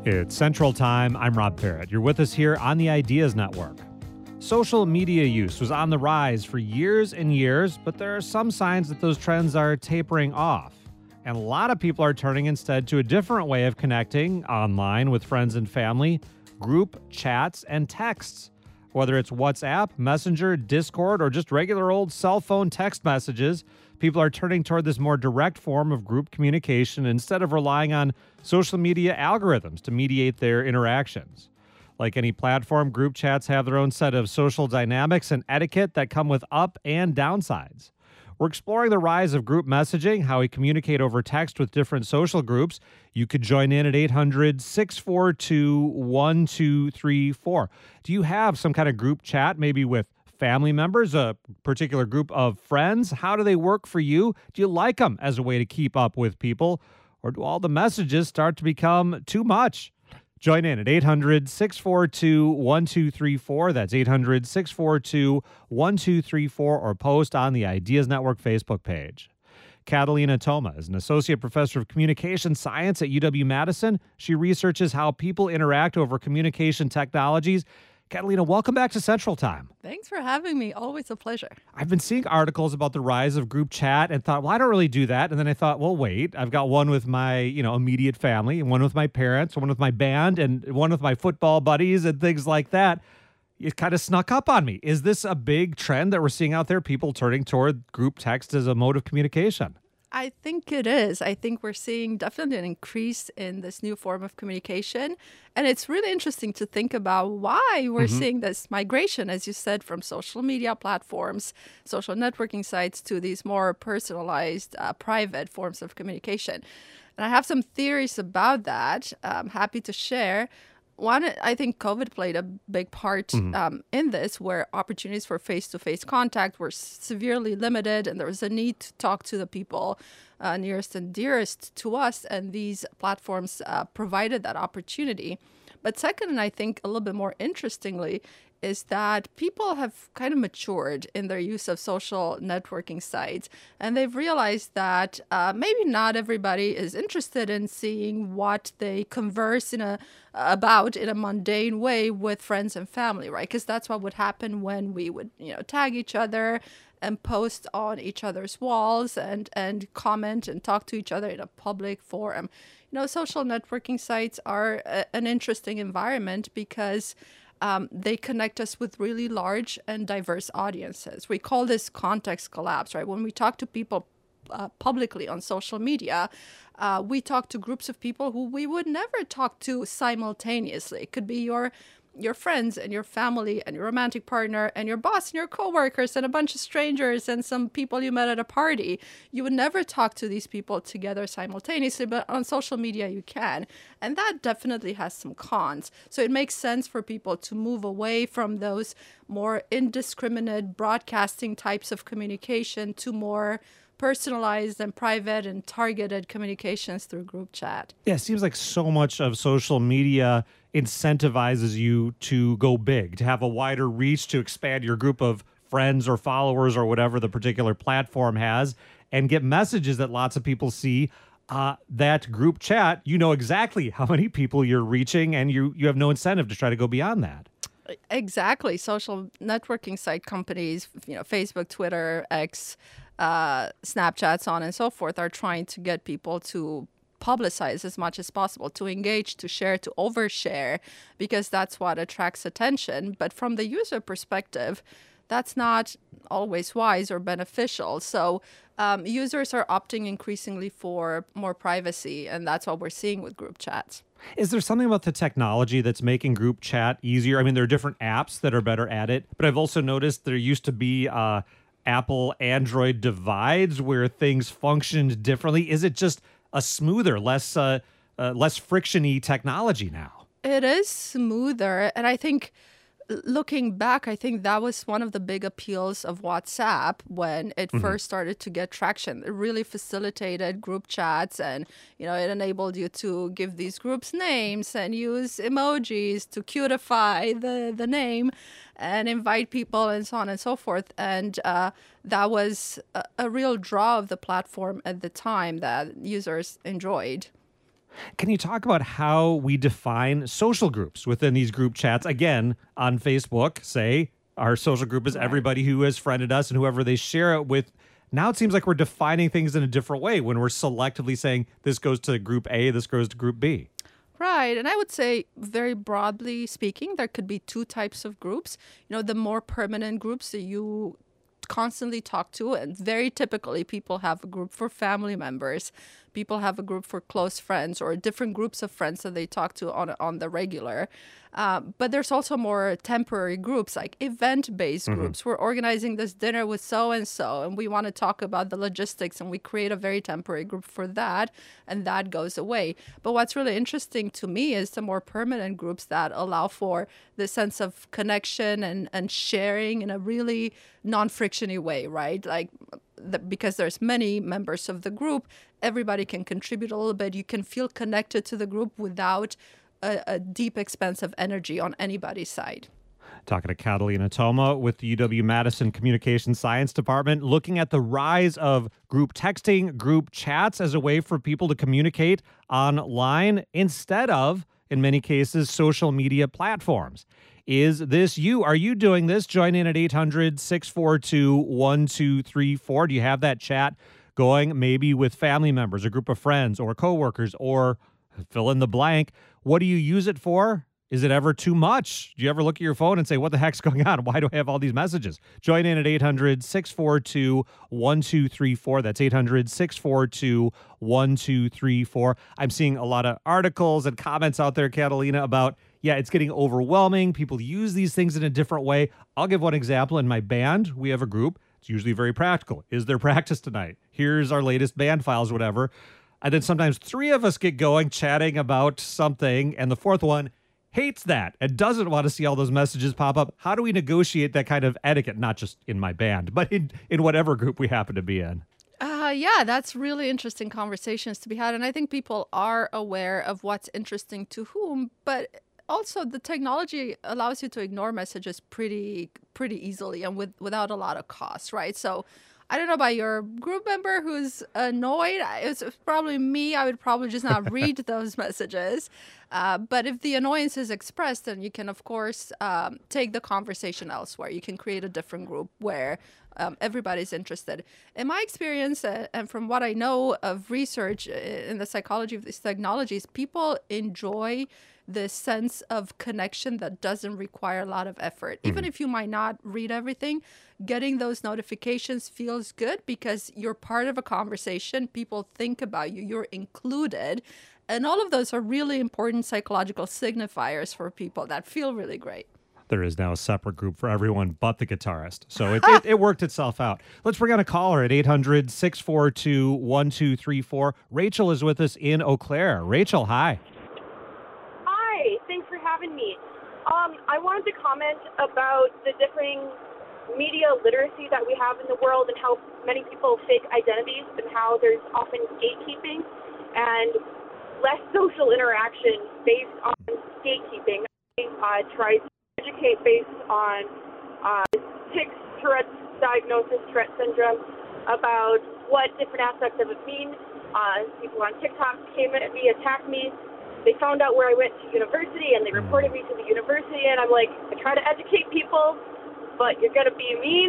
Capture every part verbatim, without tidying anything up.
It's Central Time. I'm Rob Parrott. You're with us here on the Ideas Network. Social media use was on the rise for years and years, but there are some signs that those trends are tapering off. And a lot of people are turning instead to a different way of connecting online with friends and family, group chats and texts. Whether it's WhatsApp, Messenger, Discord, or just regular old cell phone text messages, people are turning toward this more direct form of group communication instead of relying on social media algorithms to mediate their interactions. Like any platform, group chats have their own set of social dynamics and etiquette that come with up and downsides. We're exploring the rise of group messaging, how we communicate over text with different social groups. You could join in at eight hundred, six four two, one two three four. Do you have some kind of group chat, maybe with family members, a particular group of friends? How do they work for you? Do you like them as a way to keep up with people? Or do all the messages start to become too much? Join in at eight hundred, six four two, one two three four. That's eight hundred, six four two, one two three four, or post on the Ideas Network Facebook page. Catalina Toma is an associate professor of communication science at U W-Madison. She researches how people interact over communication technologies. Catalina, welcome back to Central Time. Thanks for having me. Always a pleasure. I've been seeing articles about the rise of group chat and thought, well, I don't really do that. And then I thought, well, wait, I've got one with my, you know, immediate family, and one with my parents, one with my band, and one with my football buddies and things like that. It kind of snuck up on me. Is this a big trend that we're seeing out there, people turning toward group text as a mode of communication? I think it is. I think we're seeing definitely an increase in this new form of communication. And it's really interesting to think about why we're mm-hmm. seeing this migration, as you said, from social media platforms, social networking sites to these more personalized, uh, private forms of communication. And I have some theories about that I'm happy to share. One, I think COVID played a big part mm-hmm. um, in this, where opportunities for face-to-face contact were severely limited, and there was a need to talk to the people uh, nearest and dearest to us, and these platforms uh, provided that opportunity. But second, and I think a little bit more interestingly, is that people have kind of matured in their use of social networking sites, and they've realized that uh, maybe not everybody is interested in seeing what they converse in a about in a mundane way with friends and family, right? Because that's what would happen when we would, you know, tag each other and post on each other's walls and and comment and talk to each other in a public forum. You know, social networking sites are a, an interesting environment because Um, they connect us with really large and diverse audiences. We call this context collapse, right? When we talk to people uh, publicly on social media, uh, we talk to groups of people who we would never talk to simultaneously. It could be your your friends and your family and your romantic partner and your boss and your coworkers and a bunch of strangers and some people you met at a party. You would never talk to these people together simultaneously, but on social media you can. And that definitely has some cons. So it makes sense for people to move away from those more indiscriminate broadcasting types of communication to more personalized and private and targeted communications through group chat. Yeah, it seems like so much of social media incentivizes you to go big, to have a wider reach, to expand your group of friends or followers or whatever the particular platform has, and get messages that lots of people see. Uh, that group chat, you know exactly how many people you're reaching, and you, you have no incentive to try to go beyond that. Exactly. Social networking site companies, you know, Facebook, Twitter, X, uh, Snapchat, so on and so forth, are trying to get people to publicize as much as possible, to engage, to share, to overshare, because that's what attracts attention. But from the user perspective, that's not always wise or beneficial. So um, users are opting increasingly for more privacy, and that's what we're seeing with group chats. Is there something about the technology that's making group chat easier? I mean, there are different apps that are better at it, but I've also noticed there used to be uh, Apple Android divides where things functioned differently. Is it just a smoother, less uh, uh, less friction-y technology now? It is smoother, and I think looking back, I think that was one of the big appeals of WhatsApp when it mm-hmm. first started to get traction. It really facilitated group chats, and you know, it enabled you to give these groups names and use emojis to cutify the, the name and invite people and so on and so forth. And uh, that was a, a real draw of the platform at the time that users enjoyed. Can you talk about how we define social groups within these group chats? Again, on Facebook, say our social group is Right. everybody who has friended us and whoever they share it with. Now it seems like we're defining things in a different way when we're selectively saying this goes to group A, this goes to group B. Right. And I would say, very broadly speaking, there could be two types of groups. You know, the more permanent groups that you constantly talk to, and very typically people have a group for family members, people have a group for close friends, or different groups of friends that they talk to on on the regular. Uh, but there's also more temporary groups, like event-based Mhm. groups. We're organizing this dinner with so and so, and we want to talk about the logistics, and we create a very temporary group for that, and that goes away. But what's really interesting to me is the more permanent groups that allow for the sense of connection and and sharing in a really non-frictiony way, right? Like, the, because there's many members of the group, everybody can contribute a little bit. You can feel connected to the group without a, a deep expense of energy on anybody's side. Talking to Catalina Toma with the U W-Madison Communication Science Department, looking at the rise of group texting, group chats as a way for people to communicate online instead of, in many cases, social media platforms. Is this you? Are you doing this? Join in at eight hundred, six four two, one two three four. Do you have that chat going maybe with family members, a group of friends, or coworkers, or fill in the blank? What do you use it for? Is it ever too much? Do you ever look at your phone and say, what the heck's going on? Why do I have all these messages? Join in at eight hundred, six four two, one two three four. That's eight hundred, six four two, one two three four. I'm seeing a lot of articles and comments out there, Catalina, about, yeah, it's getting overwhelming. People use these things in a different way. I'll give one example. In my band, we have a group. It's usually very practical. Is there practice tonight? Here's our latest band files, whatever. And then sometimes three of us get going chatting about something, and the fourth one hates that and doesn't want to see all those messages pop up. How do we negotiate that kind of etiquette, not just in my band, but in, in whatever group we happen to be in? Uh, yeah, that's really interesting conversations to be had. And I think people are aware of what's interesting to whom, but also the technology allows you to ignore messages pretty pretty easily and with without a lot of cost, right? So I don't know about your group member who's annoyed. It's probably me. I would probably just not read those messages. Uh, but if the annoyance is expressed, then you can, of course, um, take the conversation elsewhere. You can create a different group where um, everybody's interested. In my experience, uh, and from what I know of research in the psychology of these technologies, people enjoy this sense of connection that doesn't require a lot of effort. Mm-hmm. Even if you might not read everything, getting those notifications feels good because you're part of a conversation. People think about you, you're included. And all of those are really important psychological signifiers for people that feel really great. There is now a separate group for everyone but the guitarist. So it, it, it worked itself out. Let's bring on a caller at eight hundred, six four two, one two three four. Rachel is with us in Eau Claire. Rachel, hi. Thanks for having me. Um, I wanted to comment about the differing media literacy that we have in the world and how many people fake identities and how there's often gatekeeping and less social interaction based on gatekeeping. I uh, try to educate based on uh, tics, Tourette's diagnosis, Tourette syndrome, about what different aspects of it mean. Uh, people on TikTok came at me, attacked me. They found out where I went to university, and they reported me to the university, and I'm like, I try to educate people, but you're going to be mean.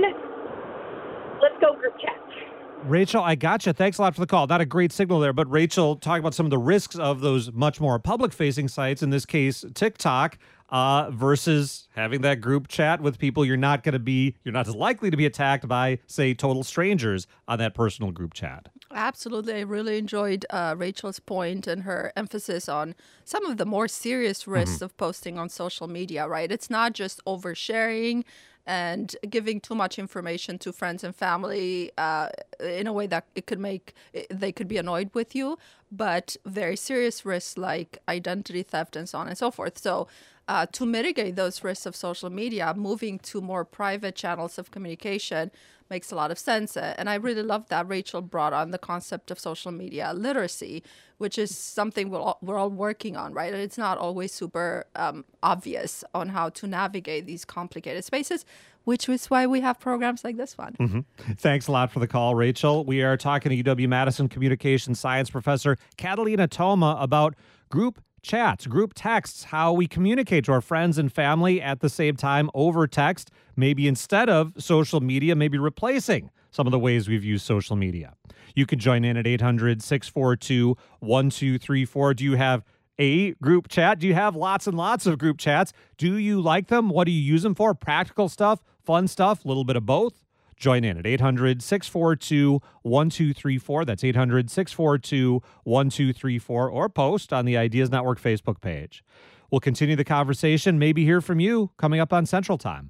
Let's go group chat. Rachel, I gotcha. Thanks a lot for the call. Not a great signal there, but Rachel, talking about some of the risks of those much more public-facing sites, in this case, TikTok, uh, versus having that group chat with people you're not going to be, you're not as likely to be attacked by, say, total strangers on that personal group chat. Absolutely. I really enjoyed uh, Rachel's point and her emphasis on some of the more serious risks mm-hmm. of posting on social media, right? It's not just oversharing and giving too much information to friends and family uh, in a way that it could make, they could be annoyed with you, but very serious risks like identity theft and so on and so forth. So uh, to mitigate those risks of social media, moving to more private channels of communication makes a lot of sense. Uh, And I really love that Rachel brought on the concept of social media literacy, which is something we're all, we're all working on, right? And it's not always super um, obvious on how to navigate these complicated spaces, which is why we have programs like this one. Mm-hmm. Thanks a lot for the call, Rachel. We are talking to U W-Madison Communication Science Professor Catalina Toma about group chats, group texts, how we communicate to our friends and family at the same time over text, maybe instead of social media, maybe replacing some of the ways we've used social media. You can join in at eight hundred, six four two, one two three four. Do you have a group chat? Do you have lots and lots of group chats? Do you like them? What do you use them for? Practical stuff, fun stuff, a little bit of both? Join in at eight hundred, six four two, one two three four. That's eight hundred, six four two, one two three four, or post on the Ideas Network Facebook page. We'll continue the conversation, maybe hear from you coming up on Central Time.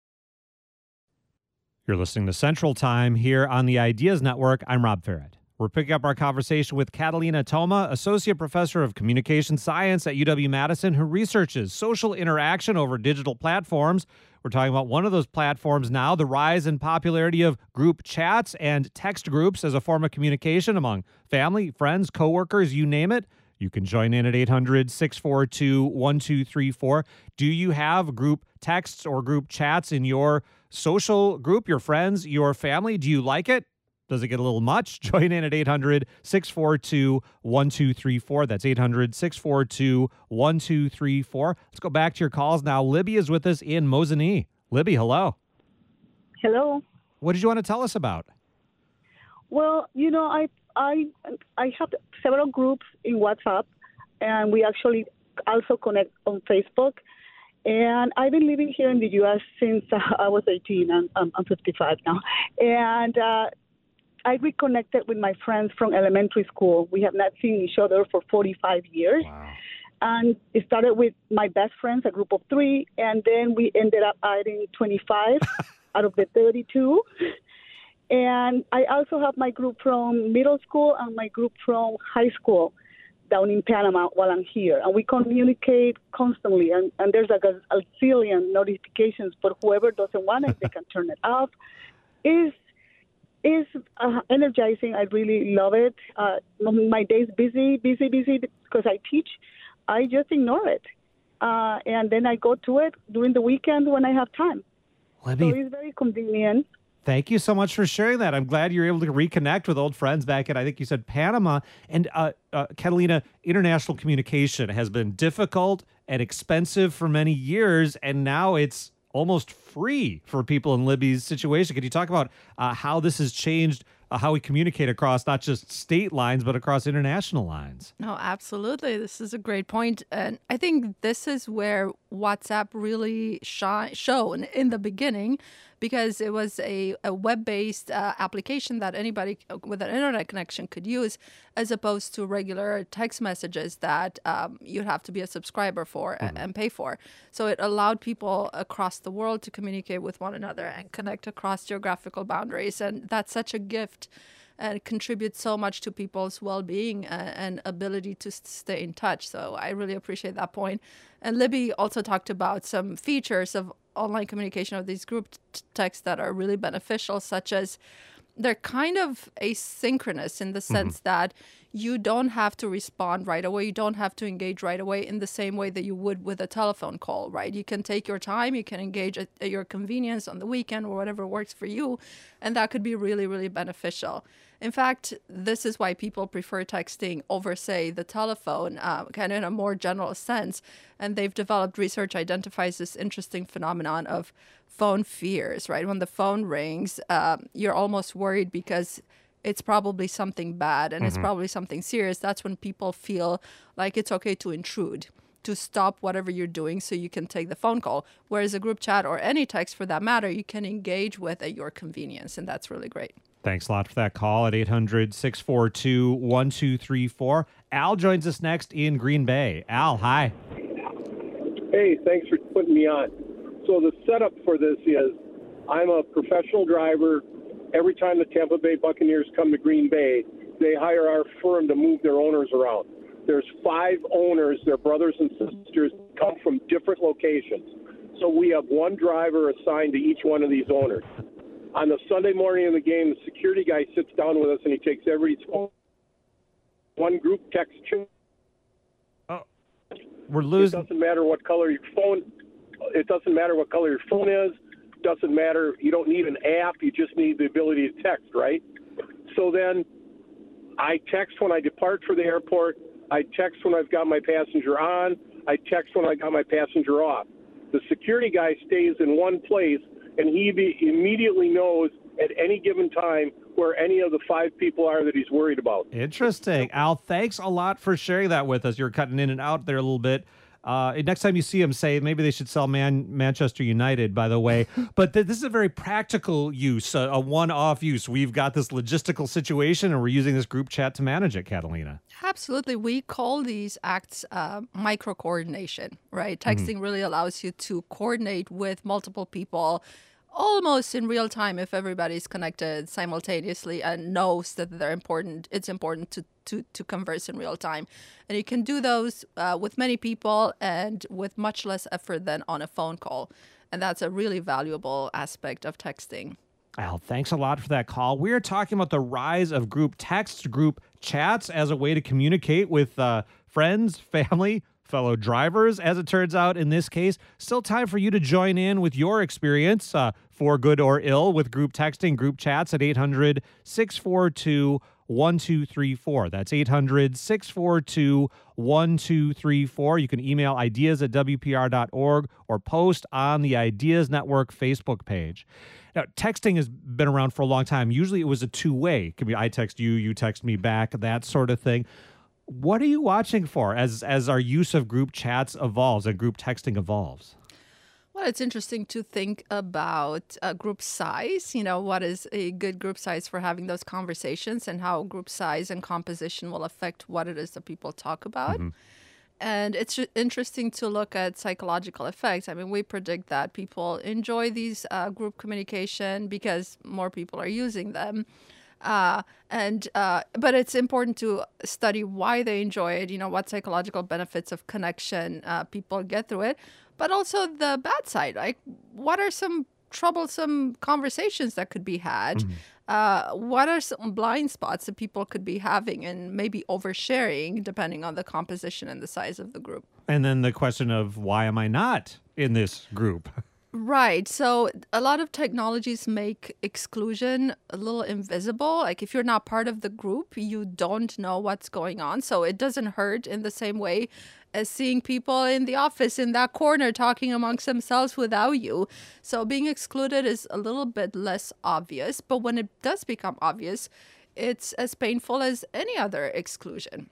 You're listening to Central Time here on the Ideas Network. I'm Rob Ferret. We're picking up our conversation with Catalina Toma, Associate Professor of Communication Science at U W-Madison, who researches social interaction over digital platforms. We're talking about one of those platforms now, the rise in popularity of group chats and text groups as a form of communication among family, friends, coworkers, you name it. You can join in at eight hundred, six four two, one two three four. Do you have group texts or group chats in your social group, your friends, your family? Do you like it? Does it get a little much? Join in at eight hundred, six four two, one two three four. That's eight hundred, six four two, one two three four. Let's go back to your calls now. Libby is with us in Mosinee. Libby, hello. Hello. What did you want to tell us about? Well, you know, I I I have several groups in WhatsApp, and we actually also connect on Facebook. And I've been living here in the U S since uh, I was eighteen. I'm, I'm, I'm fifty-five now. And uh, I reconnected with my friends from elementary school. We have not seen each other for forty-five years. Wow. And it started with my best friends, a group of three, and then we ended up adding twenty-five out of the thirty-two. And I also have my group from middle school and my group from high school down in Panama while I'm here. And we communicate constantly, and, and there's like a, a zillion notifications, but whoever doesn't want it, they can turn it off. Is is uh, energizing. I really love it. Uh, my day's busy, busy, busy because I teach. I just ignore it. Uh, and then I go to it during the weekend when I have time. Libby, so it's very convenient. Thank you so much for sharing that. I'm glad you're able to reconnect with old friends back in, I think you said, Panama. And uh, uh, Catalina, international communication has been difficult and expensive for many years, and now it's almost free for people in Libby's situation. Could you talk about uh, how this has changed uh, how we communicate across not just state lines, but across international lines? No, absolutely. This is a great point. And I think this is where WhatsApp really shine, shone in the beginning, because it was a, a web-based uh, application that anybody with an internet connection could use, as opposed to regular text messages that um, you'd have to be a subscriber for mm-hmm. and pay for. So it allowed people across the world to communicate with one another and connect across geographical boundaries. And that's such a gift and contributes so much to people's well-being and, and ability to stay in touch. So I really appreciate that point. And Libby also talked about some features of online communication of these group t- texts that are really beneficial, such as they're kind of asynchronous in the sense mm-hmm. that you don't have to respond right away. You don't have to engage right away in the same way that you would with a telephone call, right? You can take your time. You can engage at, at your convenience on the weekend or whatever works for you. And that could be really, really beneficial. In fact, this is why people prefer texting over, say, the telephone, uh, kind of in a more general sense. And they've developed research identifies this interesting phenomenon of phone fears, right? When the phone rings, um, you're almost worried because it's probably something bad and mm-hmm. it's probably something serious. That's when people feel like it's okay to intrude, to stop whatever you're doing so you can take the phone call. Whereas a group chat or any text for that matter, you can engage with at your convenience. And that's really great. Thanks a lot for that call at eight hundred, six four two, one two three four. Al joins us next in Green Bay. Al, hi. Hey, thanks for putting me on. So the setup for this is I'm a professional driver. Every time the Tampa Bay Buccaneers come to Green Bay, they hire our firm to move their owners around. There's five owners, they're brothers and sisters. come from different locations. So we have one driver assigned to each one of these owners. On the Sunday morning of the game, the security guy sits down with us and he takes everybody's phone. One group text. Oh, we're losing. It doesn't matter what color your phone. It doesn't matter what color your phone is. Doesn't matter. You don't need an app. You just need the ability to text, right? So then, I text when I depart for the airport. I text when I've got my passenger on. I text when I got my passenger off. The security guy stays in one place, and he be, immediately knows at any given time where any of the five people are that he's worried about. Interesting. Al, thanks a lot for sharing that with us. You're cutting in and out there a little bit. Uh, next time you see him, say maybe they should sell Man- Manchester United, by the way. But th- this is a very practical use, a, a one-off use. We've got this logistical situation, and we're using this group chat to manage it, Catalina. Absolutely. We call these acts uh, micro-coordination, right? Texting mm-hmm. really allows you to coordinate with multiple people almost in real time if everybody's connected simultaneously and knows that they're important. It's important to, to, to converse in real time. And you can do those uh, with many people and with much less effort than on a phone call. And that's a really valuable aspect of texting. Al, thanks a lot for that call. We're talking about the rise of group text, group chats as a way to communicate with uh, friends, family, fellow drivers, as it turns out in this case. Still time for you to join in with your experience, uh, for good or ill, with group texting, group chats at eight hundred, six four two, one two three four. That's eight hundred, six four two, one two three four. You can email ideas at w p r dot org or post on the Ideas Network Facebook page. Now, texting has been around for a long time. Usually it was a two-way. It could be I text you, you text me back, that sort of thing. What are you watching for as as our use of group chats evolves and group texting evolves? Well, it's interesting to think about uh, group size. You know, what is a good group size for having those conversations and how group size and composition will affect what it is that people talk about. Mm-hmm. And it's interesting to look at psychological effects. I mean, we predict that people enjoy these uh, group communication because more people are using them. Uh, and uh, but it's important to study why they enjoy it, you know, what psychological benefits of connection uh, people get through it, but also the bad side. Like, what are some troublesome conversations that could be had? Mm-hmm. Uh, what are some blind spots that people could be having and maybe oversharing, depending on the composition and the size of the group? And then the question of, why am I not in this group? Right. So a lot of technologies make exclusion a little invisible. Like if you're not part of the group, you don't know what's going on. So it doesn't hurt in the same way as seeing people in the office in that corner talking amongst themselves without you. So being excluded is a little bit less obvious. But when it does become obvious, it's as painful as any other exclusion.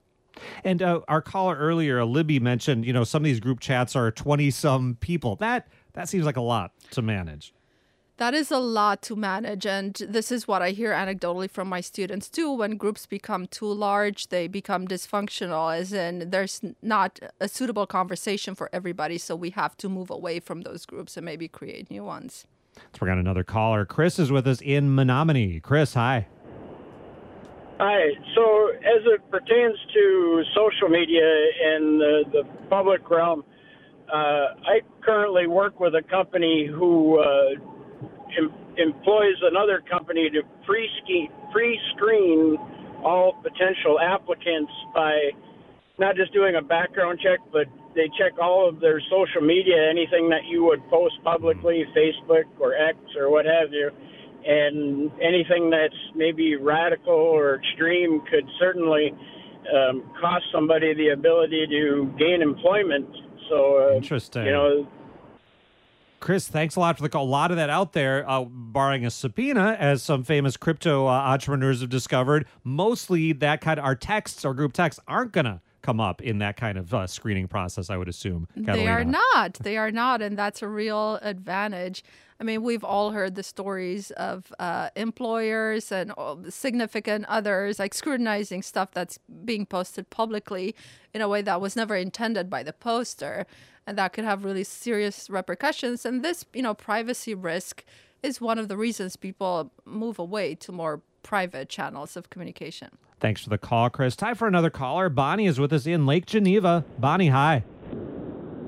And uh, our caller earlier, Libby, mentioned, you know, some of these group chats are twenty-some people. That That seems like a lot to manage. That is a lot to manage. And this is what I hear anecdotally from my students, too. When groups become too large, they become dysfunctional, as in there's not a suitable conversation for everybody. So we have to move away from those groups and maybe create new ones. Let's bring on another caller. Chris is with us in Menominee. Chris, hi. Hi. So as it pertains to social media and the, the public realm, Uh, I currently work with a company who uh, em- employs another company to pre-ski- pre-screen all potential applicants by not just doing a background check, but they check all of their social media, anything that you would post publicly, Facebook or X or what have you, and anything that's maybe radical or extreme could certainly um, cost somebody the ability to gain employment. So, uh, Interesting. You know, Chris, thanks a lot for the call. A lot of that out there, uh, barring a subpoena, as some famous crypto uh, entrepreneurs have discovered. Mostly that kind of, our texts or group texts aren't going to come up in that kind of uh, screening process, I would assume. Catalina. They are not. They are not. And that's a real advantage. I mean, we've all heard the stories of uh, employers and significant others like scrutinizing stuff that's being posted publicly in a way that was never intended by the poster. And that could have really serious repercussions. And this, you know, privacy risk is one of the reasons people move away to more private channels of communication. Thanks for the call, Chris. Time for another caller. Bonnie is with us in Lake Geneva. Bonnie, hi.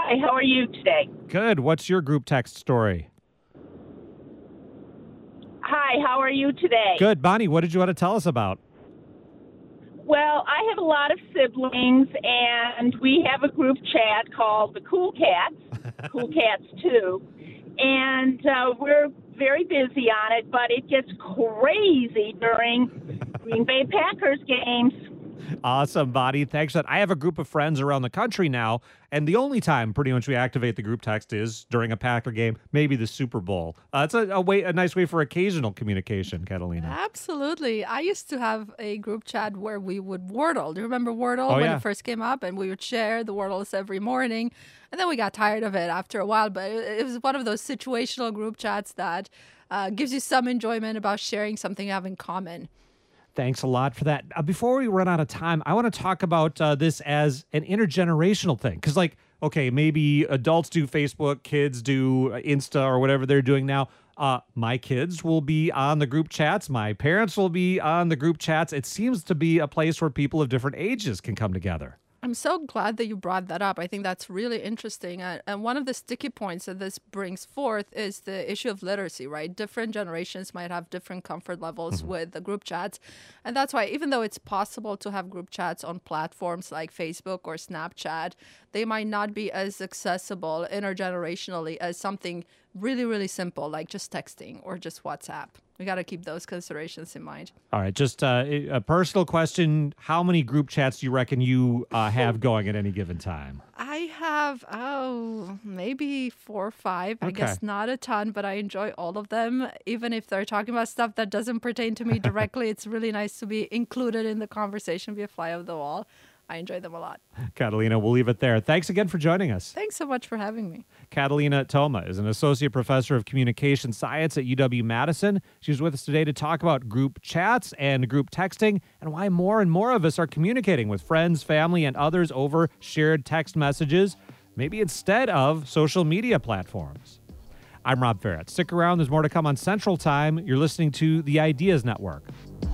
Hi, how are you today? Good. What's your group text story? Hi, how are you today? Good. Bonnie, what did you want to tell us about? Well, I have a lot of siblings, and we have a group chat called the Cool Cats, Cool Cats two, and uh, we're very busy on it, but it gets crazy during Green Bay Packers games. Awesome, Bonnie. Thanks for that. I have a group of friends around the country now, and the only time pretty much we activate the group text is during a Packer game, maybe the Super Bowl. Uh, it's a, a way, a nice way for occasional communication, Catalina. Absolutely. I used to have a group chat where we would Wordle. Do you remember Wordle Oh, when yeah. it first came up? And we would share the Wordles every morning. And then we got tired of it after a while. But it, it was one of those situational group chats that uh, gives you some enjoyment about sharing something you have in common. Thanks a lot for that. Uh, before we run out of time, I want to talk about uh, this as an intergenerational thing. Because, like, okay, maybe adults do Facebook, kids do Insta or whatever they're doing now. Uh, my kids will be on the group chats. My parents will be on the group chats. It seems to be a place where people of different ages can come together. I'm so glad that you brought that up. I think that's really interesting. Uh, and one of the sticky points that this brings forth is the issue of literacy, right? Different generations might have different comfort levels mm-hmm. with the group chats. And that's why even though it's possible to have group chats on platforms like Facebook or Snapchat, they might not be as accessible intergenerationally as something really, really simple like just texting or just WhatsApp. We got to keep those considerations in mind. All right. Just uh, a personal question. How many group chats do you reckon you uh, have going at any given time? I have, oh, maybe four or five. Okay. I guess not a ton, but I enjoy all of them. Even if they're talking about stuff that doesn't pertain to me directly, it's really nice to be included in the conversation, be a fly on the wall. I enjoy them a lot. Catalina, we'll leave it there. Thanks again for joining us. Thanks so much for having me. Catalina Toma is an associate professor of communication science at U W-Madison. She's with us today to talk about group chats and group texting and why more and more of us are communicating with friends, family, and others over shared text messages, maybe instead of social media platforms. I'm Rob Ferret. Stick around. There's more to come on Central Time. You're listening to The Ideas Network.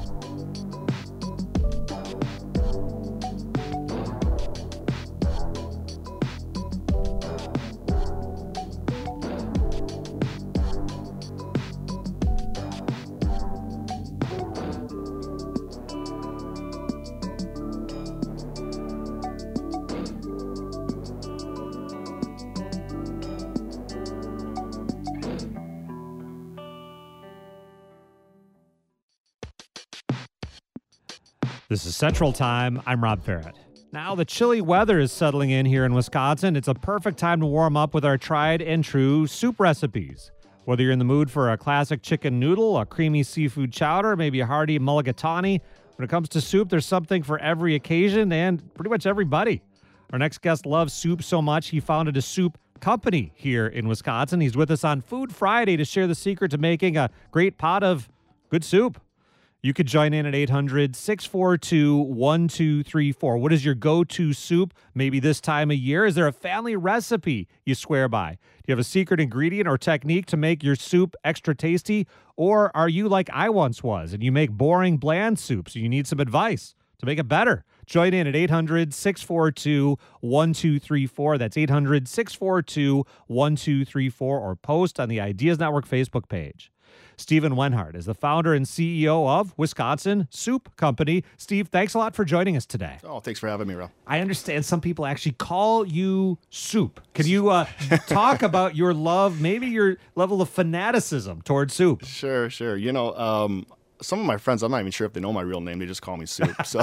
This is Central Time. I'm Rob Ferret. Now the chilly weather is settling in here in Wisconsin. It's a perfect time to warm up with our tried and true soup recipes. Whether you're in the mood for a classic chicken noodle, a creamy seafood chowder, maybe a hearty mulligatawny, when it comes to soup, there's something for every occasion and pretty much everybody. Our next guest loves soup so much he founded a soup company here in Wisconsin. He's with us on Food Friday to share the secret to making a great pot of good soup. You could join in at eight hundred, six four two, one two three four. What is your go-to soup maybe this time of year? Is there a family recipe you swear by? Do you have a secret ingredient or technique to make your soup extra tasty? Or are you like I once was and you make boring, bland soups and you need some advice to make it better? Join in at eight hundred, six four two, one two three four. That's eight hundred, six four two, one two three four, or post on the Ideas Network Facebook page. Stephen Wenhart is the founder and C E O of Wisconsin Soup Company. Steve, thanks a lot for joining us today. Oh, thanks for having me, Rob. I understand some people actually call you soup. Can you uh, talk about your love, maybe your level of fanaticism towards soup? Sure, sure. You know, um, some of my friends, I'm not even sure if they know my real name. They just call me Soup. So,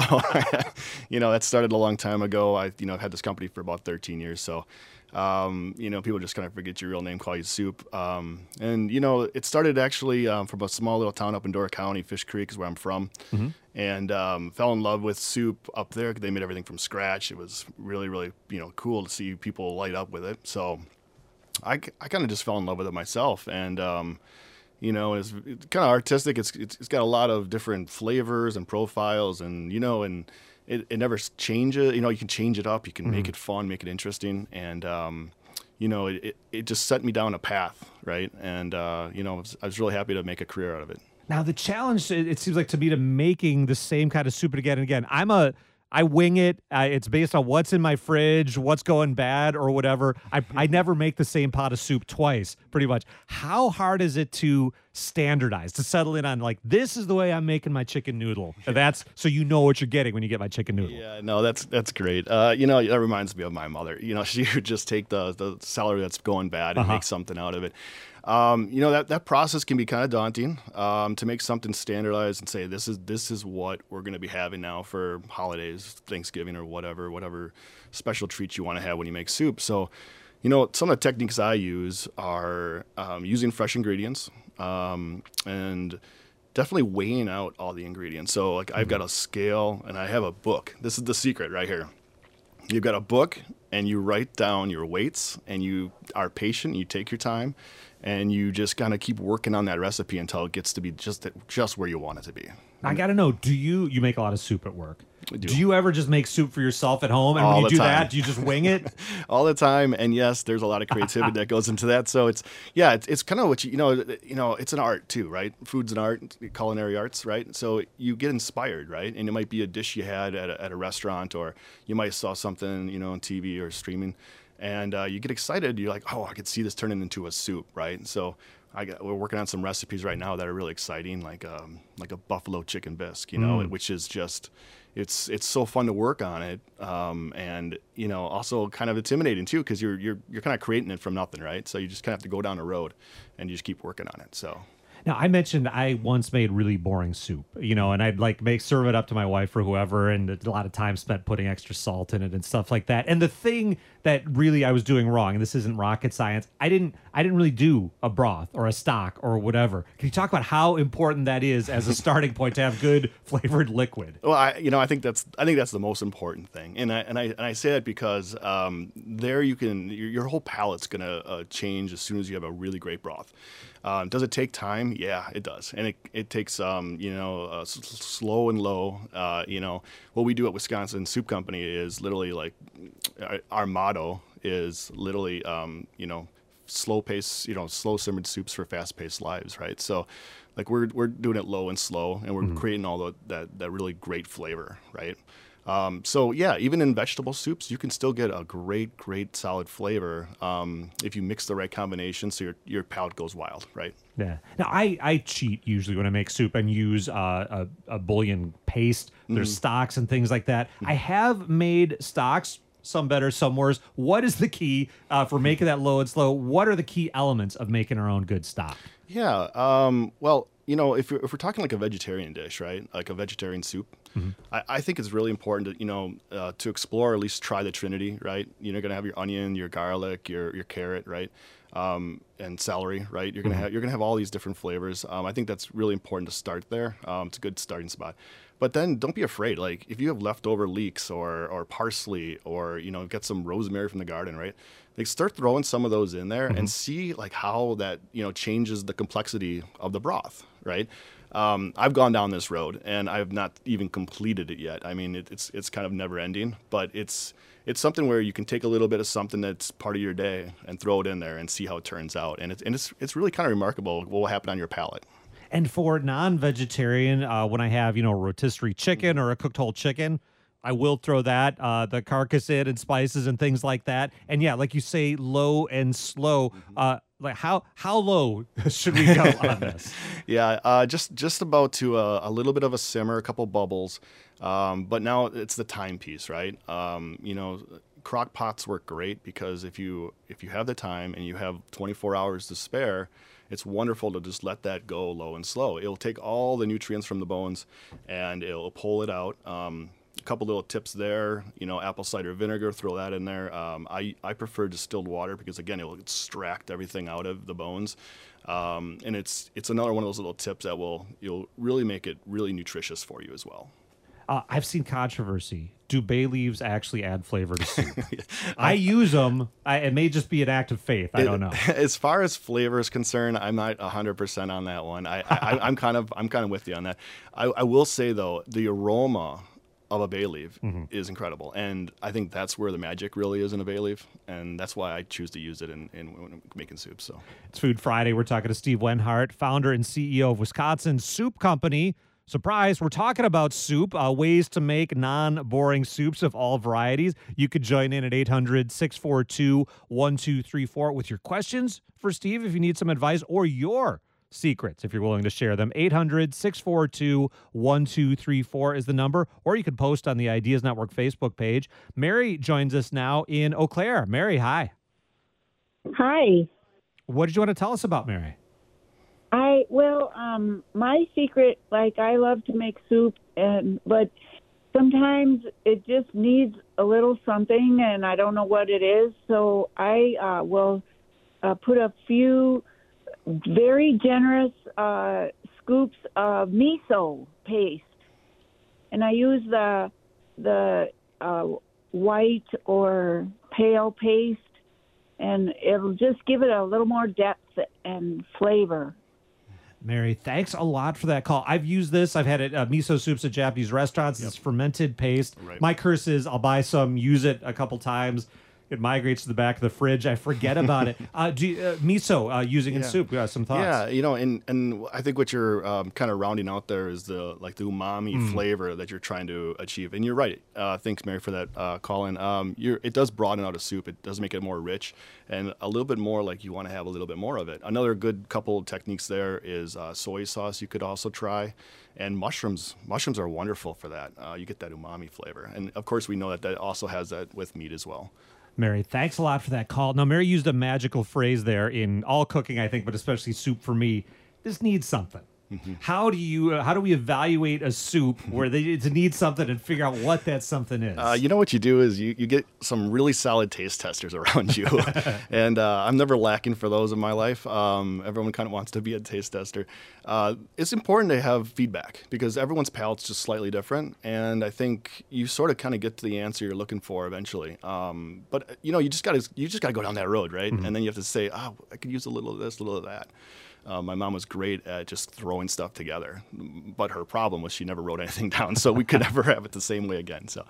you know, that started a long time ago. I, you know, I've had this company for about thirteen years. So, um, you know, people just kind of forget your real name, call you Soup. Um, and, you know, it started actually um, from a small little town up in Door County. Fish Creek is where I'm from. Mm-hmm. And um, fell in love with soup up there. They made everything from scratch. It was really, really, you know, cool to see people light up with it. So I, I kind of just fell in love with it myself. And, um, you know, it's, it's kind of artistic. It's, it's it's got a lot of different flavors and profiles, and you know, and it, it never changes. You know, you can change it up. You can mm-hmm. make it fun, make it interesting, and um, you know, it, it just set me down a path, right? And uh, you know, I was, I was really happy to make a career out of it. Now, the challenge, it, it seems like to me, to making the same kind of soup again and again. I'm a I wing it. Uh, it's based on what's in my fridge, what's going bad or whatever. I, I never make the same pot of soup twice, pretty much. How hard is it to standardize, to settle in on, like, this is the way I'm making my chicken noodle? That's so you know what you're getting when you get my chicken noodle. Yeah, no, that's that's great. Uh, you know, that reminds me of my mother. You know, she would just take the, the celery that's going bad and Uh-huh. make something out of it. Um, you know, that, that process can be kind of daunting, um, to make something standardized and say, this is this is what we're going to be having now for holidays, Thanksgiving or whatever, whatever special treats you want to have when you make soup. So, you know, some of the techniques I use are um, using fresh ingredients um, and definitely weighing out all the ingredients. So, like, I've got a scale and I have a book. This is the secret right here. You've got a book and you write down your weights and you are patient, you take your time, and you just kind of keep working on that recipe until it gets to be just just where you want it to be. I got to know, do you, you make a lot of soup at work. I do. Do you ever just make soup for yourself at home? And All when you the do time. that, do you just wing it? All the time, and yes, there's a lot of creativity that goes into that. So it's yeah, it's, it's kind of what you you know you know it's an art too, right? Food's an art, culinary arts, right? So you get inspired, right? And it might be a dish you had at a, at a restaurant, or you might saw something you know on T V or streaming, and uh, you get excited. You're like, oh, I could see this turning into a soup, right? So I got, we're working on some recipes right now that are really exciting, like um, like a buffalo chicken bisque, you know, Mm. which is just. It's it's so fun to work on it, um, and you know also kind of intimidating too, because you're you're you're kind of creating it from nothing, right? So you just kind of have to go down a road, and you just keep working on it. So Now, I mentioned I once made really boring soup, you know, and I'd like make serve it up to my wife or whoever, and a lot of time spent putting extra salt in it and stuff like that. And the thing that really I was doing wrong, and this isn't rocket science, I didn't I didn't really do a broth or a stock or whatever. Can you talk about how important that is as a starting point to have good flavored liquid? Well, I, you know, I think that's I think that's the most important thing, and I and I and I say that because um, there you can your, your whole palate's gonna uh, change as soon as you have a really great broth. Um, does it take time? Yeah, it does, and it it takes um, you know uh, s- slow and low. Uh, you know what we do at Wisconsin Soup Company is literally like our, our motto is literally um, you know slow pace, you know slow simmered soups for fast paced lives, right? So. Like we're we're doing it low and slow, and we're mm-hmm. creating all the, that that really great flavor, right? Um, so yeah, even in vegetable soups, you can still get a great, great solid flavor um, if you mix the right combination, so your your palate goes wild, right? Yeah. Now I, I cheat usually when I make soup and use uh, a a bouillon paste. There's mm-hmm. stocks and things like that. Mm-hmm. I have made stocks. Some better, some worse. What is the key uh, for making that low and slow? What are the key elements of making our own good stock? Yeah. Um, well, you know, if, if we're talking like a vegetarian dish, right, like a vegetarian soup, mm-hmm. I, I think it's really important to, you know, uh, to explore, or at least try the Trinity, right? You're going to have your onion, your garlic, your your carrot, right, um, and celery, right? You're going to mm-hmm. have you're going to have all these different flavors. Um, I think that's really important to start there. Um, it's a good starting spot. But then don't be afraid. Like if you have leftover leeks or or parsley or you know get some rosemary from the garden, right? Like start throwing some of those in there mm-hmm. and see like how that you know changes the complexity of the broth, right? Um, I've gone down this road and I've not even completed it yet. I mean, it, it's it's kind of never ending, but it's it's something where you can take a little bit of something that's part of your day and throw it in there and see how it turns out. And it's and it's it's really kind of remarkable what will happen on your palate. And for non-vegetarian, uh, when I have, you know, a rotisserie chicken or a cooked whole chicken, I will throw that, uh, the carcass in and spices and things like that. And yeah, like you say, low and slow. Uh, like how how low should we go on this? Yeah, uh, just just about to a, a little bit of a simmer, a couple bubbles. Um, but now it's the time piece, right? Um, you know, crock pots work great because if you if you have the time and you have twenty-four hours to spare, it's wonderful to just let that go low and slow. It'll take all the nutrients from the bones and it'll pull it out. Um, a couple little tips there, you know, apple cider vinegar, throw that in there. Um, I, I prefer distilled water because, again, it'll extract everything out of the bones. Um, and it's it's another one of those little tips that will you'll really make it really nutritious for you as well. Uh, I've seen controversy. Do bay leaves actually add flavor to soup? I use them. I, it may just be an act of faith. I it, don't know. As far as flavor is concerned, I'm not one hundred percent on that one. I, I, I'm kind of I'm kind of with you on that. I, I will say, though, the aroma of a bay leaf mm-hmm. is incredible. And I think that's where the magic really is in a bay leaf. And that's why I choose to use it in, in when making soup. So it's Food Friday. We're talking to Steve Wenhart, founder and C E O of Wisconsin Soup Company. Surprise, we're talking about soup, uh, ways to make non-boring soups of all varieties. You could join in at eight hundred, six four two, one two three four with your questions for Steve if you need some advice, or your secrets if you're willing to share them. eight hundred, six four two, one two three four is the number, or you can post on the Ideas Network Facebook page. Mary joins us now in Eau Claire. Mary, hi. Hi. What did you want to tell us about, Mary? I well, um, my secret, like I love to make soup, and but sometimes it just needs a little something, and I don't know what it is. So I uh, will uh, put a few very generous uh, scoops of miso paste, and I use the the uh, white or pale paste, and it'll just give it a little more depth and flavor. Mary, thanks a lot for that call. I've used this. I've had it uh, miso soups at Japanese restaurants. Yep. It's fermented paste. Right. My curse is I'll buy some, use it a couple times. It migrates to the back of the fridge. I forget about it. Uh, do you, uh, miso uh, using yeah. in soup. Uh, some thoughts? Yeah, you know, and and I think what you're um, kind of rounding out there is the like the umami mm. flavor that you're trying to achieve. And you're right. Uh, thanks, Mary, for that uh, call in. Um, you're, it does broaden out a soup. It does make it more rich and a little bit more like you want to have a little bit more of it. Another good couple of techniques there is uh, soy sauce. You could also try. And mushrooms. Mushrooms are wonderful for that. Uh, you get that umami flavor. And of course, we know that that also has that with meat as well. Mary, thanks a lot for that call. Now, Mary used a magical phrase there in all cooking, I think, but especially soup for me. This needs something. Mm-hmm. How do you? Uh, how do we evaluate a soup where they it needs something and figure out what that something is? Uh, you know what you do is you, you get some really solid taste testers around you, and uh, I'm never lacking for those in my life. Um, everyone kind of wants to be a taste tester. Uh, it's important to have feedback because everyone's palate's just slightly different, and I think you sort of kind of get to the answer you're looking for eventually. Um, but you know, you just got to you just got to go down that road, right? Mm-hmm. And then you have to say, oh, I could use a little of this, a little of that. Uh, my mom was great at just throwing stuff together, but her problem was she never wrote anything down, so we could never have it the same way again. So,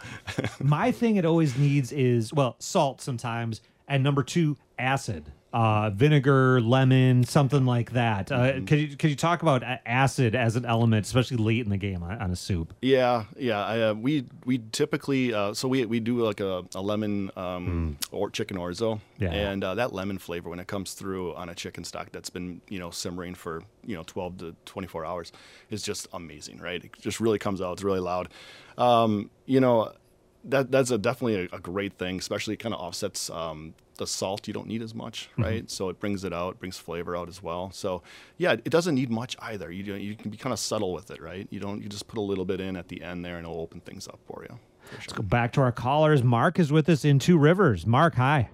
my thing it always needs is, well, salt sometimes, and number two, acid. Uh, vinegar, lemon, something like that. Uh, mm-hmm. Could you could you talk about acid as an element, especially late in the game on, on a soup? Yeah, yeah. I, uh, we we typically uh, so we we do like a, a lemon um, mm. or chicken orzo, yeah. and uh, that lemon flavor when it comes through on a chicken stock that's been you know simmering for you know twelve to twenty-four hours is just amazing, right? It just really comes out. It's really loud. Um, you know, that that's a, definitely a, a great thing, especially kind of offsets. Um, the salt you don't need as much, right? Mm-hmm. So it brings it out, brings flavor out as well. So yeah, it doesn't need much either. You you can be kind of subtle with it, right? You don't you just put a little bit in at the end there, and it'll open things up for you. For sure. Let's go back to our callers. Mark is with us in Two Rivers. Mark, hi.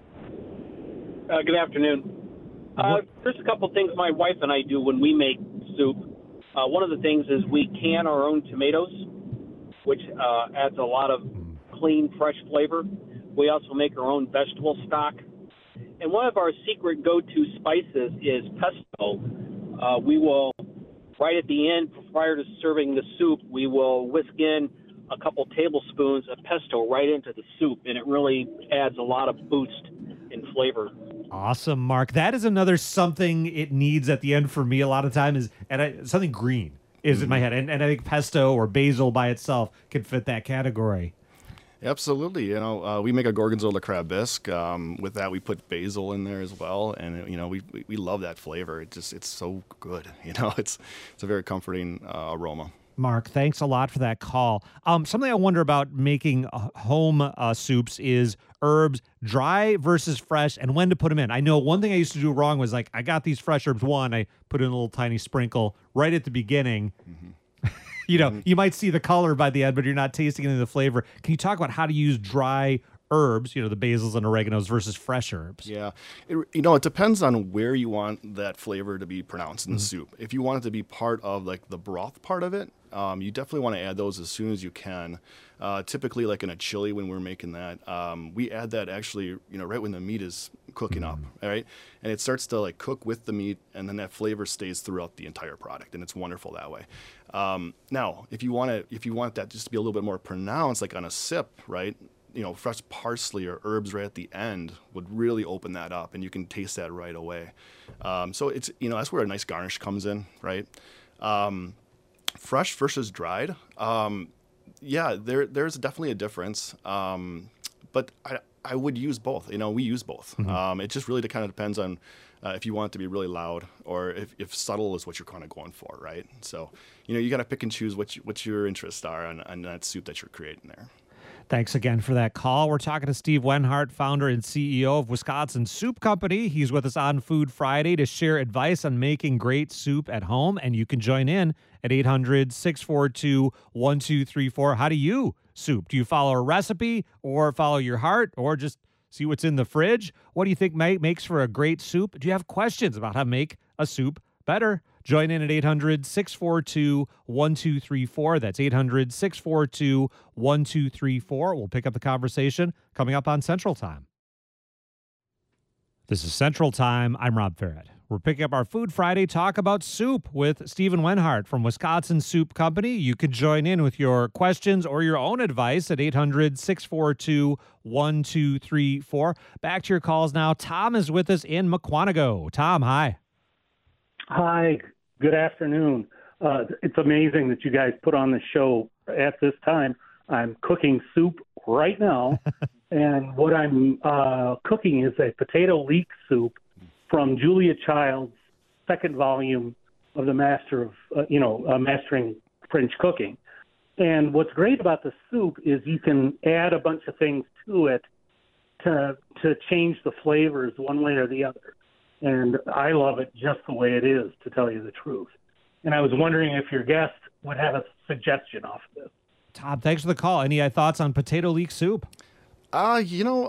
Uh, good afternoon. Uh, there's a couple things my wife and I do when we make soup. Uh, one of the things is we can our own tomatoes, which uh, adds a lot of clean, fresh flavor. We also make our own vegetable stock. And one of our secret go-to spices is pesto. Uh, we will, right at the end, prior to serving the soup, we will whisk in a couple tablespoons of pesto right into the soup, and it really adds a lot of boost in flavor. Awesome, Mark. That is another something it needs at the end for me a lot of time is and I, something green is mm-hmm. in my head. And, and I think pesto or basil by itself can fit that category. Absolutely. You know, uh, we make a gorgonzola crab bisque. Um, with that, we put basil in there as well, and you know, we we, we love that flavor. It just it's so good. You know, it's it's a very comforting uh, aroma. Mark, thanks a lot for that call. Um, something I wonder about making uh, home uh, soups is herbs, dry versus fresh, and when to put them in. I know one thing I used to do wrong was like I got these fresh herbs. One, I put in a little tiny sprinkle right at the beginning. Mm-hmm. You know, you might see the color by the end, but you're not tasting any of the flavor. Can you talk about how to use dry herbs, you know, the basils and oreganos versus fresh herbs? Yeah. It, you know, it depends on where you want that flavor to be pronounced in mm-hmm. the soup. If you want it to be part of like the broth part of it, um, you definitely want to add those as soon as you can. Uh, typically, like in a chili, when we're making that, um, we add that actually, you know, right when the meat is cooking mm-hmm. up, all right? And it starts to like cook with the meat, and then that flavor stays throughout the entire product, and it's wonderful that way. Um, now, if you want to, if you want that just to be a little bit more pronounced, like on a sip, right? You know, fresh parsley or herbs right at the end would really open that up, and you can taste that right away. Um, so it's, you know, that's where a nice garnish comes in, right? Um, fresh versus dried. Um, yeah, there there's definitely a difference. Um, but I I would use both. You know, we use both. Mm-hmm. Um, it just really kind of depends on uh, if you want it to be really loud or if, if subtle is what you're kind of going for, right? So, you know, you got to pick and choose what you, what your interests are on, on that soup that you're creating there. Thanks again for that call. We're talking to Steve Wenhart, founder and C E O of Wisconsin Soup Company. He's with us on Food Friday to share advice on making great soup at home, and you can join in at eight hundred, six four two, one two three four. How do you soup? Do you follow a recipe or follow your heart or just see what's in the fridge? What do you think make, makes for a great soup? Do you have questions about how to make a soup better? Join in at eight hundred, six four two, one two three four. That's eight hundred, six four two, one two three four. We'll pick up the conversation coming up on Central Time. This is Central Time. I'm Rob Ferret. We're picking up our Food Friday talk about soup with Stephen Wenhart from Wisconsin Soup Company. You can join in with your questions or your own advice at eight hundred, six four two, one two three four. Back to your calls now. Tom is with us in Mukwonago. Tom, hi. Hi. Good afternoon. Uh, it's amazing that you guys put on the show at this time. I'm cooking soup right now, and what I'm uh, cooking is a potato leek soup from Julia Child's second volume of the Master of, uh, you know, uh, Mastering French Cooking. And what's great about the soup is you can add a bunch of things to it to to change the flavors one way or the other. And I love it just the way it is, to tell you the truth. And I was wondering if your guest would have a suggestion off of this. Tom, thanks for the call. Any uh, thoughts on potato leek soup? Uh, you know,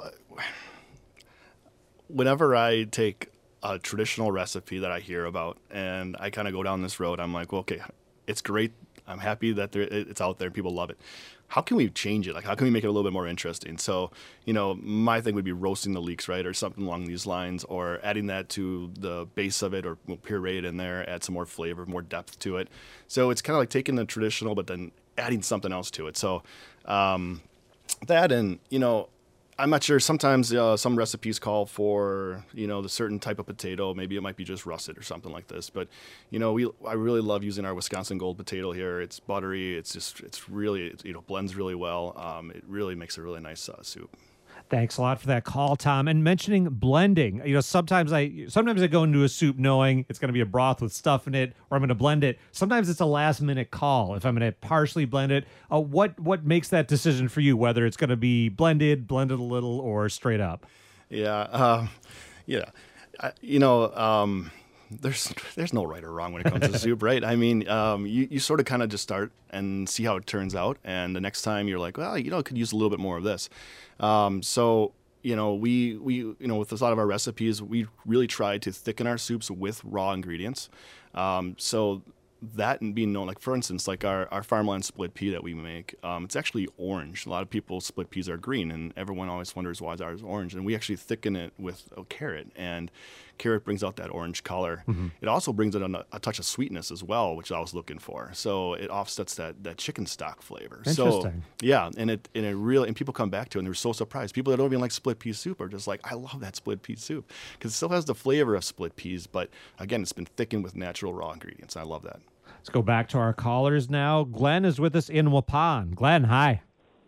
whenever I take a traditional recipe that I hear about and I kind of go down this road, I'm like, well, okay, it's great. I'm happy that there, it's out there. People love it. How can we change it? Like, how can we make it a little bit more interesting? So, you know, my thing would be roasting the leeks, right, or something along these lines, or adding that to the base of it, or we'll puree it in there, add some more flavor, more depth to it. So it's kind of like taking the traditional, but then adding something else to it. So um, that, and, you know, I'm not sure. Sometimes uh, some recipes call for, you know, the certain type of potato. Maybe it might be just russet or something like this. But, you know, we I really love using our Wisconsin Gold potato here. It's buttery. It's just, it's really, it, you know, blends really well. Um, it really makes a really nice uh, soup. Thanks a lot for that call, Tom. And mentioning blending, you know, sometimes I sometimes I go into a soup knowing it's going to be a broth with stuff in it, or I'm going to blend it. Sometimes it's a last minute call if I'm going to partially blend it. Uh, what what makes that decision for you? Whether it's going to be blended, blended a little, or straight up? Yeah, uh, yeah. I, you know, um, there's there's no right or wrong when it comes to soup, right? I mean, um, you you sort of kind of just start and see how it turns out, and the next time you're like, well, you know, I could use a little bit more of this. Um, so, you know, we, we, you know, with a lot of our recipes, we really try to thicken our soups with raw ingredients. Um, so that and being known, like, for instance, like our, our farmland split pea that we make, um, it's actually orange. A lot of people split peas are green, and everyone always wonders why ours is orange. And we actually thicken it with a carrot, and carrot brings out that orange color. Mm-hmm. It also brings in a, a touch of sweetness as well, which I was looking for. So it offsets that, that chicken stock flavor. Interesting. So, yeah, and it and it really, and people come back to it, and they're so surprised. People that don't even like split pea soup are just like, I love that split pea soup, because it still has the flavor of split peas, but again, it's been thickened with natural raw ingredients. I love that. Let's go back to our callers now. Glenn is with us in Waupun. Glenn, hi.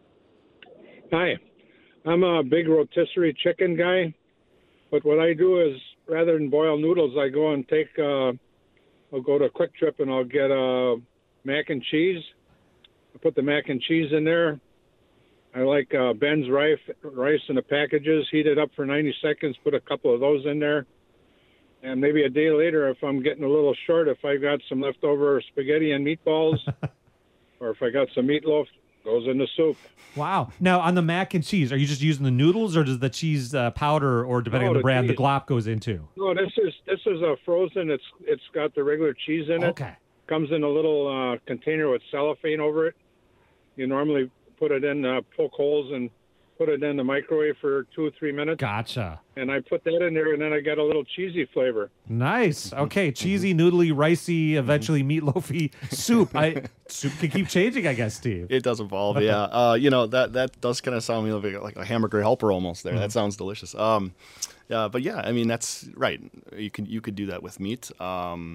Hi. I'm a big rotisserie chicken guy, but what I do is, rather than boil noodles, I go and take, uh, I'll go to Quick Trip and I'll get uh, mac and cheese. I put the mac and cheese in there. I like uh, Ben's rice, rice in the packages, heat it up for ninety seconds, put a couple of those in there. And maybe a day later, if I'm getting a little short, if I got some leftover spaghetti and meatballs, or if I got some meatloaf, goes in the soup. Wow. Now, on the mac and cheese, are you just using the noodles, or does the cheese uh, powder, or depending no, on the, the brand, cheese. the glop goes into? No, this is this is a frozen. It's it's got the regular cheese in it. Okay. Comes in a little uh, container with cellophane over it. You normally put it in, uh, poke holes, and put it in the microwave for two or three minutes. Gotcha. And I put that in there, and then I get a little cheesy flavor. Nice. Okay, cheesy, noodly, ricey, eventually meatloafy soup. I soup can keep changing, I guess, Steve. It does evolve, yeah. Uh, you know, that that does kind of sound like, like a hamburger helper almost there. Mm. That sounds delicious. Um, yeah, but yeah, I mean, that's right. You can you could do that with meat. Um,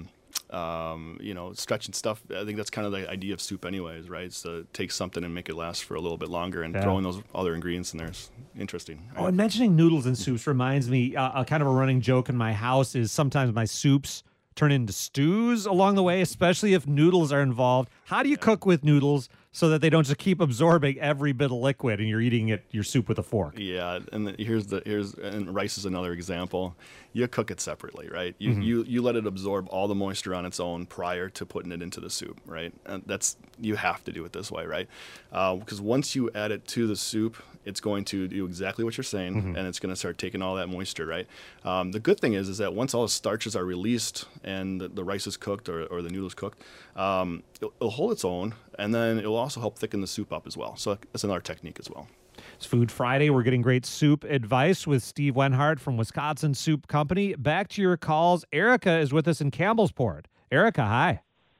um, you know, stretching stuff. I think that's kind of the idea of soup anyways, right? It's to take something and make it last for a little bit longer, and Yeah. throwing those other ingredients in there is interesting. Oh, and mentioning noodles and soups reminds me, uh, a kind of a running joke in my house is sometimes my soups turn into stews along the way, especially if noodles are involved. How do you cook with noodles so that they don't just keep absorbing every bit of liquid and you're eating it your soup with a fork? Yeah, and the, here's the here's and rice is another example. You cook it separately, right? You Mhm. you you let it absorb all the moisture on its own prior to putting it into the soup, right? And that's you have to do it this way, right? Uh, because once you add it to the soup, it's going to do exactly what you're saying, Mhm. and it's going to start taking all that moisture, right? Um, the good thing is is that once all the starches are released and the, the rice is cooked or, or the noodles cooked, um, it'll, it'll hold its own, and then it'll also help thicken the soup up as well. So that's another technique as well. It's Food Friday. We're getting great soup advice with Steve Wenhart from Wisconsin Soup Company. Back to your calls. Erica is with us in Campbellsport. Erica, hi.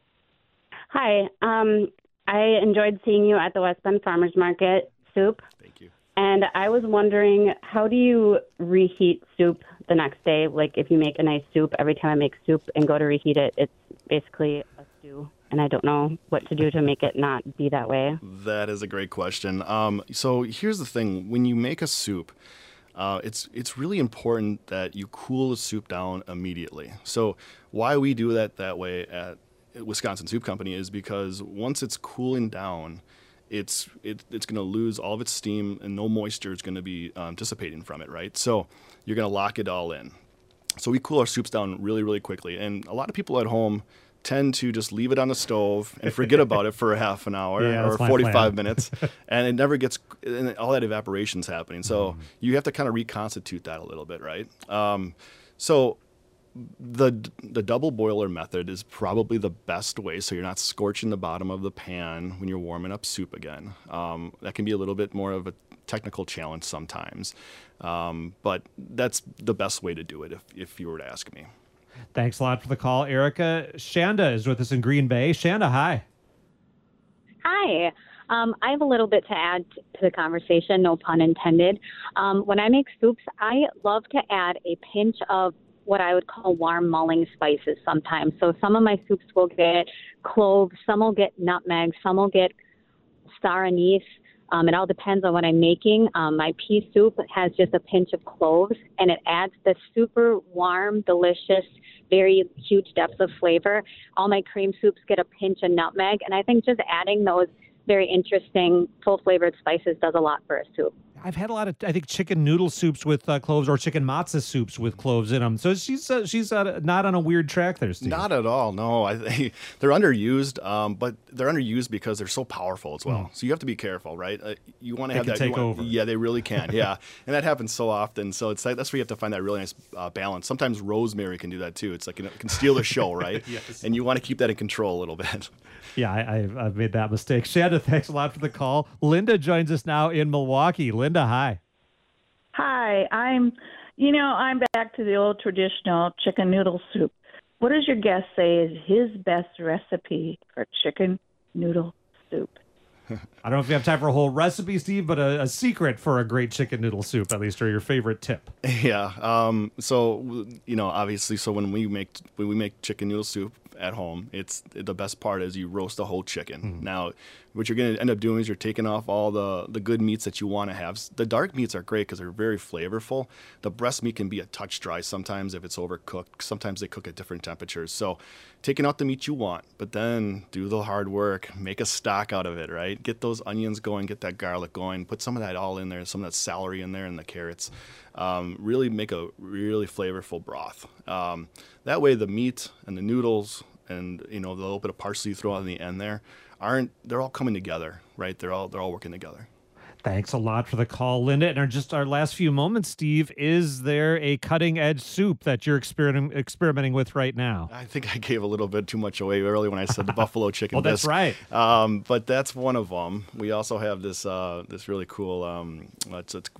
Hi. Um, I enjoyed seeing you at the West Bend Farmers Market soup. Thank you. And I was wondering, how do you reheat soup the next day? Like, if you make a nice soup, every time I make soup and go to reheat it, it's basically a stew. And I don't know what to do to make it not be that way. That is a great question. Um, so here's the thing: when you make a soup, uh, it's it's really important that you cool the soup down immediately. So why we do that that way at Wisconsin Soup Company is because once it's cooling down, it's it, it's going to lose all of its steam and no moisture is going to be um, dissipating from it, right? So you're going to lock it all in. So we cool our soups down really, really quickly. And a lot of people at home tend to just leave it on the stove and forget about it for a half an hour Yeah, or that's my forty-five plan. minutes, and it never gets, and all that evaporation's happening. So Mm. you have to kind of reconstitute that a little bit, right? Um, so the the double boiler method is probably the best way, so you're not scorching the bottom of the pan when you're warming up soup again. Um, that can be a little bit more of a technical challenge sometimes, um, but that's the best way to do it if, if you were to ask me. Thanks a lot for the call, Erica. Shanda is with us in Green Bay. Shanda, hi. Hi. Um, I have a little bit to add to the conversation, no pun intended. Um, when I make soups, I love to add a pinch of what I would call warm mulling spices sometimes. So some of my soups will get cloves, some will get nutmeg, some will get star anise. Um, it all depends on what I'm making. Um, my pea soup has just a pinch of cloves, and it adds this super warm, delicious, very huge depth of flavor. All my cream soups get a pinch of nutmeg, and I think just adding those very interesting, full-flavored spices does a lot for a soup. I've had a lot of, I think, chicken noodle soups with uh, cloves or chicken matzo soups with cloves in them. So she's uh, she's uh, not on a weird track there, Steve. Not at all. No, I think they're underused, um, but they're underused because they're so powerful as well. Mm. So you have to be careful, right? Uh, you want to They have can that. take you want- over. Yeah, they really can. Yeah, and that happens so often. So it's like, that's where you have to find that really nice uh, balance. Sometimes rosemary can do that too. It's like, you know, it can steal the show, right? Yes. And you want to keep that in control a little bit. Yeah, I, I've, I've made that mistake. Shanda, thanks a lot for the call. Linda joins us now in Milwaukee. Linda, hi. Hi, I'm, you know, I'm back to the old traditional chicken noodle soup. What does your guest say is his best recipe for chicken noodle soup? I don't know if you have time for a whole recipe, Steve, but a, a secret for a great chicken noodle soup, at least, or your favorite tip. Yeah. Um, so you know, obviously, so when we make when we make chicken noodle soup at home, it's the best part is you roast the whole chicken. Mm. Now, what you're going to end up doing is you're taking off all the the good meats that you want to have. The dark meats are great because they're very flavorful. The breast meat can be a touch dry sometimes if it's overcooked. Sometimes they cook at different temperatures. So, taking out the meat you want, but then do the hard work, make a stock out of it, right? Get those onions going, get that garlic going, put some of that all in there, some of that celery in there and the carrots. Um, really make a really flavorful broth. Um, that way the meat and the noodles and, you know, the little bit of parsley you throw out in the end there aren't, they're all coming together, right? They're all, they're all working together. Thanks a lot for the call, Linda. And our, just our last few moments, Steve, is there a cutting-edge soup that you're experiment, experimenting with right now? I think I gave a little bit too much away early when I said the buffalo chicken Oh, that's bisque. right. Um, but that's one of them. We also have this uh, this really cool, um, it's, it's, we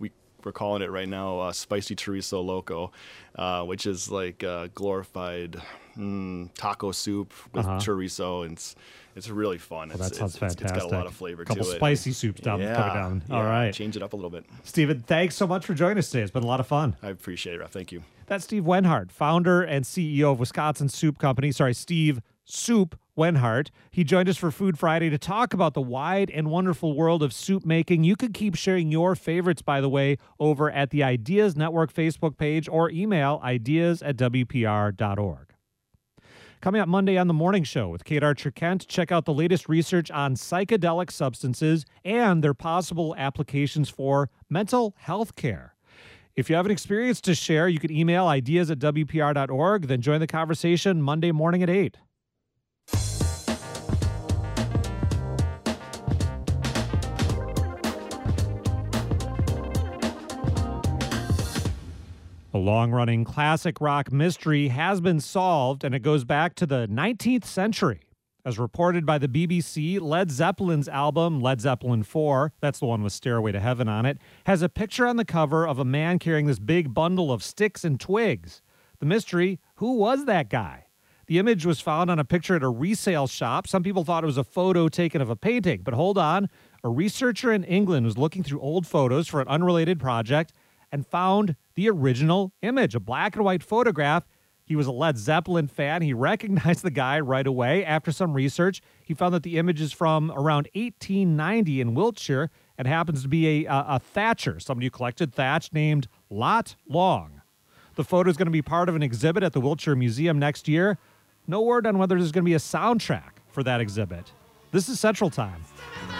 we're calling it right now uh, Spicy Chorizo Loco, uh, which is like uh, glorified mm, taco soup with Uh-huh. chorizo, and it's it's really fun. Well, it's, that sounds it's, it's- fantastic. It's got a lot of flavor Couple to it. spicy soups down yeah, coming down. Yeah, All right. change it up a little bit. Stephen, thanks so much for joining us today. It's been a lot of fun. I appreciate it, Ralph. Thank you. That's Steve Wenhart, founder and C E O of Wisconsin Soup Company. Sorry, Steve Soup Wenhart. He joined us for Food Friday to talk about the wide and wonderful world of soup making. You can keep sharing your favorites, by the way, over at the Ideas Network Facebook page or email ideas at w p r dot org. Coming up Monday on The Morning Show with Kate Archer-Kent, check out the latest research on psychedelic substances and their possible applications for mental health care. If you have an experience to share, you can email ideas at w p r dot org, then join the conversation Monday morning at eight. A long-running classic rock mystery has been solved, and it goes back to the nineteenth century. As reported by the B B C, Led Zeppelin's album, Led Zeppelin four, that's the one with Stairway to Heaven on it, has a picture on the cover of a man carrying this big bundle of sticks and twigs. The mystery, who was that guy? The image was found on a picture at a resale shop. Some people thought it was a photo taken of a painting, but hold on. A researcher in England was looking through old photos for an unrelated project and found the original image, a black and white photograph. He was a Led Zeppelin fan. He recognized the guy right away. After some research, he found that the image is from around eighteen ninety in Wiltshire and happens to be a, a, a thatcher, somebody who collected thatch named Lot Long. The photo is going to be part of an exhibit at the Wiltshire Museum next year. No word on whether there's going to be a soundtrack for that exhibit. This is Central Time.